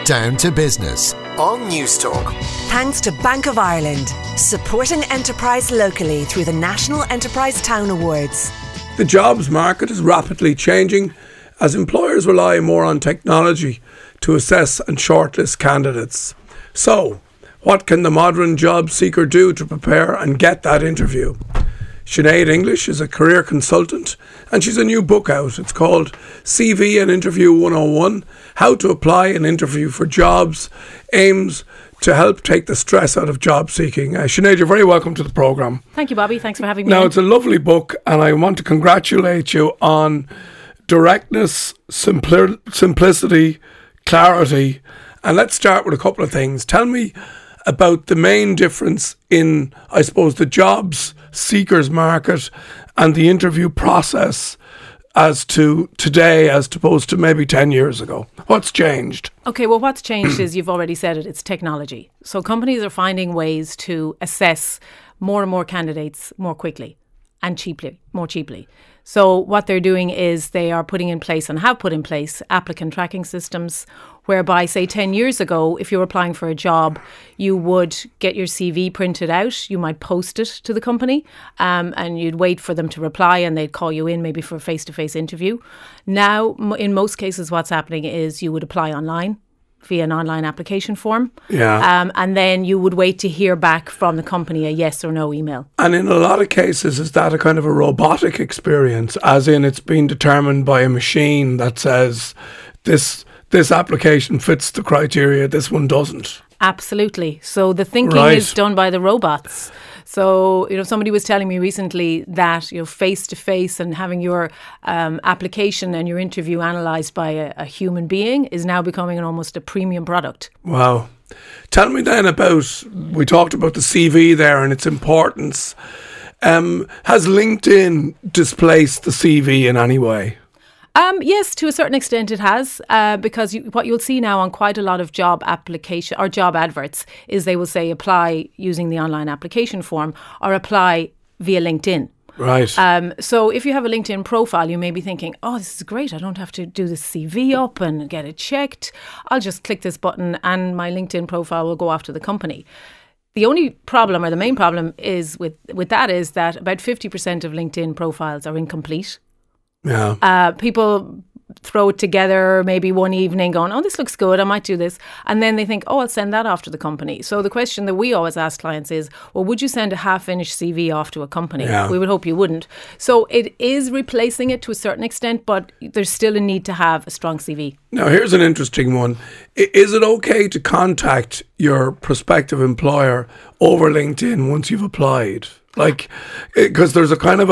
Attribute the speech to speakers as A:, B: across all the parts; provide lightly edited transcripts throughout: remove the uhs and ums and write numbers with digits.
A: Down to Business on Newstalk.
B: Thanks to Bank of Ireland, supporting enterprise locally through the National Enterprise Town Awards.
C: The jobs market is rapidly changing as employers rely more on technology to assess and shortlist candidates. So, what can the modern job seeker do to prepare and get that interview? Sinead English is a career consultant and she's a new book out. It's called CV and Interview 101, How to Apply and Interview for Jobs, aims to help take the stress out of job seeking. Sinead, you're very welcome to the programme.
D: Thank you, Bobby. Thanks for having me.
C: Now, it's a lovely book and I want to congratulate you on directness, simplicity, clarity. And let's start with a couple of things. Tell me about the main difference in, I suppose, the jobs seekers market and the interview process as to today as opposed to maybe 10 years ago. What's changed?
D: Okay, well, what's changed is, you've already said it, it's technology. So companies are finding ways to assess more and more candidates more quickly and more cheaply. So what they're doing is they are putting in place and have put in place applicant tracking systems whereby, say, 10 years ago, if you were applying for a job, you would get your CV printed out, you might post it to the company, and you'd wait for them to reply and they'd call you in maybe for a face-to-face interview. Now, in most cases, what's happening is you would apply online via an online application form.
C: Yeah.
D: And then you would wait to hear back from the company a yes or no email.
C: And in a lot of cases, is that a kind of a robotic experience, as in it's been determined by a machine that says this application fits the criteria, this one doesn't?
D: Absolutely. So the thinking is done by the robots. So, somebody was telling me recently that, face-to-face and having your application and your interview analysed by a human being is now becoming almost a premium product. Wow.
C: Tell me then about, we talked about the CV there and its importance. Has LinkedIn displaced the CV in any way?
D: Yes, to a certain extent it has, because what you'll see now on quite a lot of job application or job adverts is they will say apply using the online application form or apply via LinkedIn.
C: Right.
D: So if you have a LinkedIn profile, you may be thinking, oh, this is great. I don't have to do the CV up and get it checked. I'll just click this button and my LinkedIn profile will go off to the company. The only problem, or the main problem, is with that is that about 50% of LinkedIn profiles are incomplete.
C: Yeah.
D: People throw it together maybe one evening going, oh, this looks good, I might do this. And then they think, oh, I'll send that off to the company. So the question that we always ask clients is, well, would you send a half-finished CV off to a company?
C: Yeah.
D: We would hope you wouldn't. So it is replacing it to a certain extent, but there's still a need to have a strong CV.
C: Now, here's an interesting one. Is it okay to contact your prospective employer over LinkedIn once you've applied? Like, because there's a kind of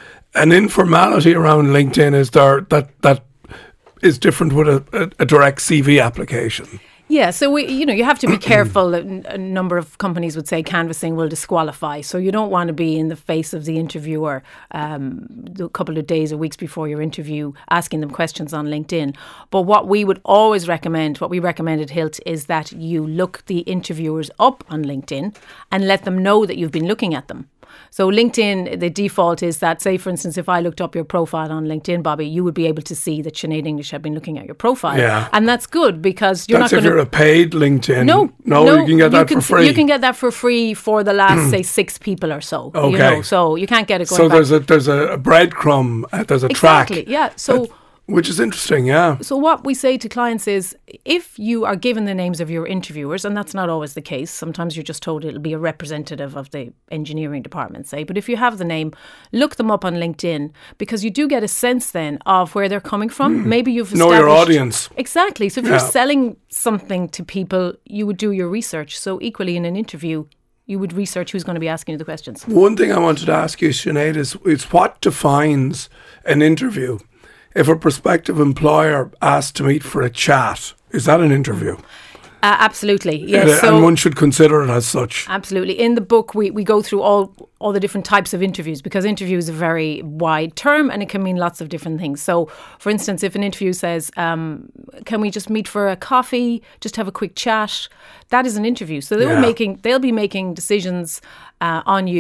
C: an informality around LinkedIn is there that is different with a direct CV application.
D: Yeah, so you have to be careful. A number of companies would say canvassing will disqualify. So you don't want to be in the face of the interviewer a couple of days or weeks before your interview asking them questions on LinkedIn. But what we would always recommend, what we recommend at Hilt, is that you look the interviewers up on LinkedIn and let them know that you've been looking at them. So LinkedIn, the default is that, say, for instance, if I looked up your profile on LinkedIn, Bobby, you would be able to see that Sinead English had been looking at your profile.
C: Yeah.
D: And that's good because you're
C: that's
D: not going to...
C: That's if you're a paid LinkedIn.
D: No,
C: you can get that for free.
D: You can get that for free for the last, say, 6 people or so.
C: Okay.
D: So you can't get it going back.
C: So there's a breadcrumb, there's a track.
D: Exactly, yeah. So...
C: Which is interesting, yeah.
D: So what we say to clients is, if you are given the names of your interviewers, and that's not always the case, sometimes you're just told it'll be a representative of the engineering department, say, but if you have the name, look them up on LinkedIn, because you do get a sense then of where they're coming from. Maybe you've established...
C: Know your audience.
D: Exactly. So if you're selling something to people, you would do your research. So equally in an interview, you would research who's going to be asking you the questions.
C: One thing I wanted to ask you, Sinead, is what defines an interview? If a prospective employer asks to meet for a chat, is that an interview?
D: Absolutely, yes.
C: And one should consider it as such.
D: Absolutely. In the book, we go through all the different types of interviews, because interview is a very wide term and it can mean lots of different things. So, for instance, if an interview says, can we just meet for a coffee, just have a quick chat, that is an interview. So they'll be making decisions on you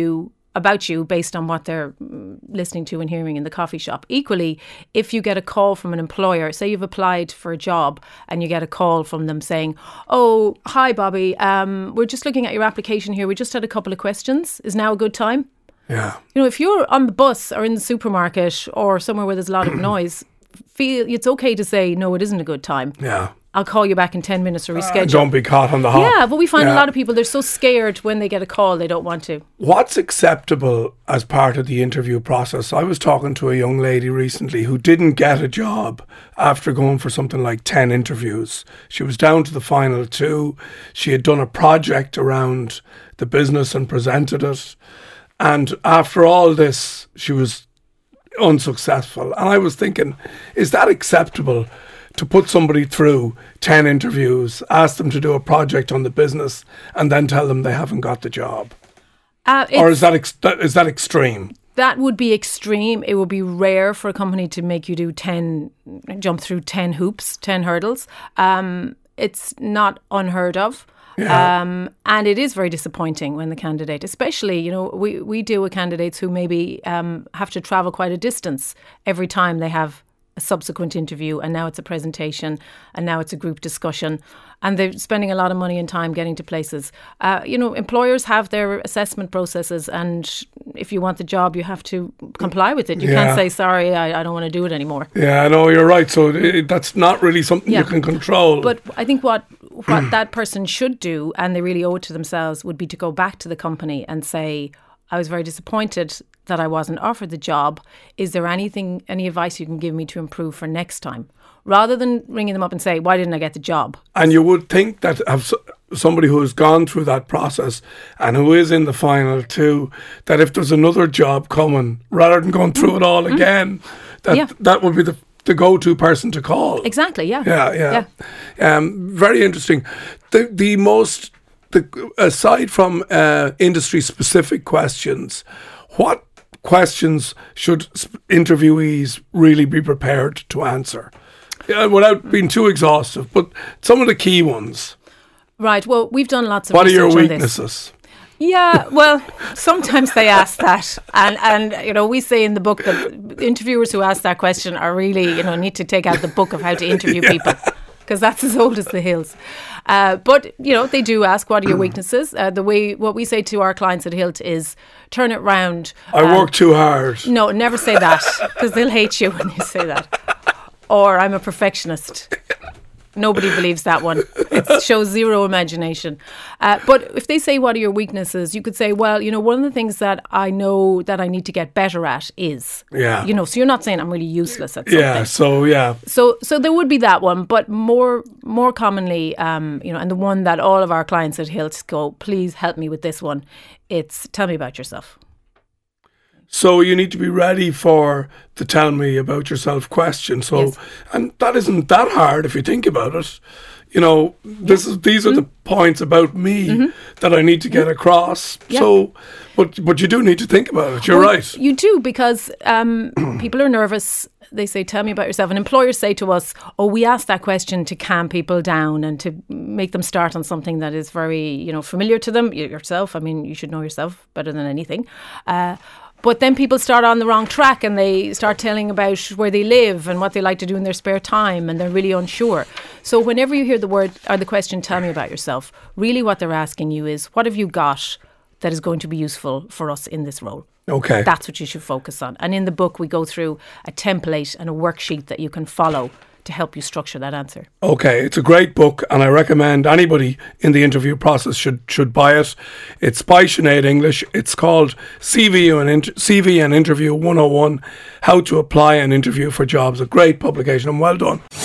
D: about you based on what they're listening to and hearing in the coffee shop. Equally, if you get a call from an employer, say you've applied for a job and you get a call from them saying, "Oh, hi Bobby, we're just looking at your application here. We just had a couple of questions. Is now a good time?"
C: Yeah.
D: You know, if you're on the bus or in the supermarket or somewhere where there's a lot of noise, it's okay to say, "No, it isn't a good time.
C: Yeah.
D: I'll call you back in 10 minutes or reschedule."
C: Don't be caught on the hop.
D: Yeah, but we find a lot of people, they're so scared when they get a call, they don't want to.
C: What's acceptable as part of the interview process? I was talking to a young lady recently who didn't get a job after going for something like 10 interviews. She was down to the final 2. She had done a project around the business and presented it. And after all this, she was unsuccessful. And I was thinking, is that acceptable? To put somebody through 10 interviews, ask them to do a project on the business, and then tell them they haven't got the job? Or is that extreme?
D: That would be extreme. It would be rare for a company to make you do jump through 10 hoops, 10 hurdles. It's not unheard of.
C: Yeah.
D: And it is very disappointing when the candidate, especially, you know, we deal with candidates who maybe have to travel quite a distance every time they have a subsequent interview, and now it's a presentation, and now it's a group discussion, and they're spending a lot of money and time getting to places. You know, employers have their assessment processes, and if you want the job, you have to comply with it. You can't say, "Sorry, I don't want to do it anymore."
C: Yeah, no, you're right. So that's not really something you can control.
D: But I think what that person should do, and they really owe it to themselves, would be to go back to the company and say, "I was very disappointed that I wasn't offered the job. Is there any advice you can give me to improve for next time?" Rather than ringing them up and say, "Why didn't I get the job?"
C: And you would think that somebody who has gone through that process and who is in the final 2, that if there's another job coming, rather than going through it all again, that would be the go-to person to call.
D: Exactly, yeah.
C: Yeah. Very interesting. Aside from industry-specific questions, what questions should interviewees really be prepared to answer? Without being too exhaustive, but some of the key ones.
D: Right, well, we've done lots of
C: What are
D: research
C: your
D: on
C: weaknesses?
D: Yeah, well, sometimes they ask that. And you know, we say in the book that interviewers who ask that question are really, you know, need to take out the book of how to interview people, because that's as old as the hills. But, you know, they do ask, what are your weaknesses? What we say to our clients at Hilt is, turn it round.
C: I work too hard.
D: No, never say that, because they'll hate you when you say that. Or, I'm a perfectionist. Nobody believes that one. It shows zero imagination. But if they say, what are your weaknesses? You could say, well, you know, one of the things that I know that I need to get better at is.
C: Yeah.
D: You know, so you're not saying I'm really useless at something.
C: Yeah,
D: So there would be that one. But more commonly, you know, and the one that all of our clients at Hilt go, please help me with this one. It's, tell me about yourself.
C: So you need to be ready for the tell me about yourself question. So, yes. And that isn't that hard if you think about it. You know, these are the points about me that I need to get across. Yeah. So, but you do need to think about it. You're right.
D: You do, because people are nervous. They say, tell me about yourself. And employers say to us, oh, we ask that question to calm people down and to make them start on something that is very, you know, familiar to them. Yourself, I mean, you should know yourself better than anything. But then people start on the wrong track and they start telling about where they live and what they like to do in their spare time, and they're really unsure. So whenever you hear the word or the question, tell me about yourself, really what they're asking you is, what have you got that is going to be useful for us in this role?
C: Okay.
D: That's what you should focus on. And in the book, we go through a template and a worksheet that you can follow to help you structure that answer. Okay, it's a great book, and I recommend anybody in the interview process should buy it. It's by Sinead English. It's called CV and Interview 101, How to Apply and Interview for Jobs. A great publication, and well done.